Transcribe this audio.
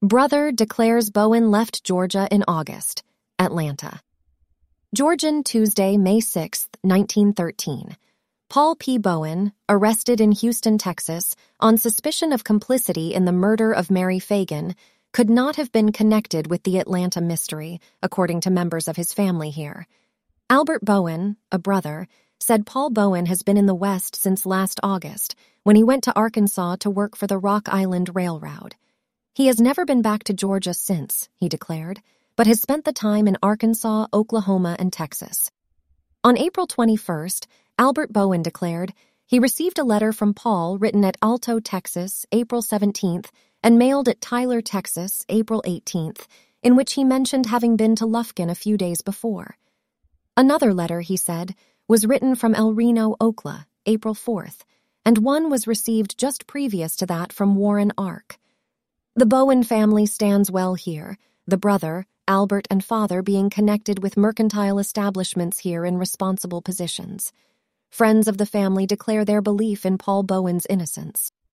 Brother declares Bowen left Georgia in August. Atlanta. Georgian, Tuesday, May 6, 1913. Paul P. Bowen, arrested in Houston, Texas, on suspicion of complicity in the murder of Mary Fagan, could not have been connected with the Atlanta mystery, according to members of his family here. Albert Bowen, a brother, said Paul Bowen has been in the West since last August, when he went to Arkansas to work for the Rock Island Railroad. He has never been back to Georgia since, he declared, but has spent the time in Arkansas, Oklahoma, and Texas. On April 21st, Albert Bowen declared he received a letter from Paul written at Alto, Texas, April 17th, and mailed at Tyler, Texas, April 18th, in which he mentioned having been to Lufkin a few days before. Another letter, he said, was written from El Reno, Oklahoma, April 4th, and one was received just previous to that from Warren Ark. The Bowen family stands well here, the brother, Albert, and father being connected with mercantile establishments here in responsible positions. Friends of the family declare their belief in Paul Bowen's innocence.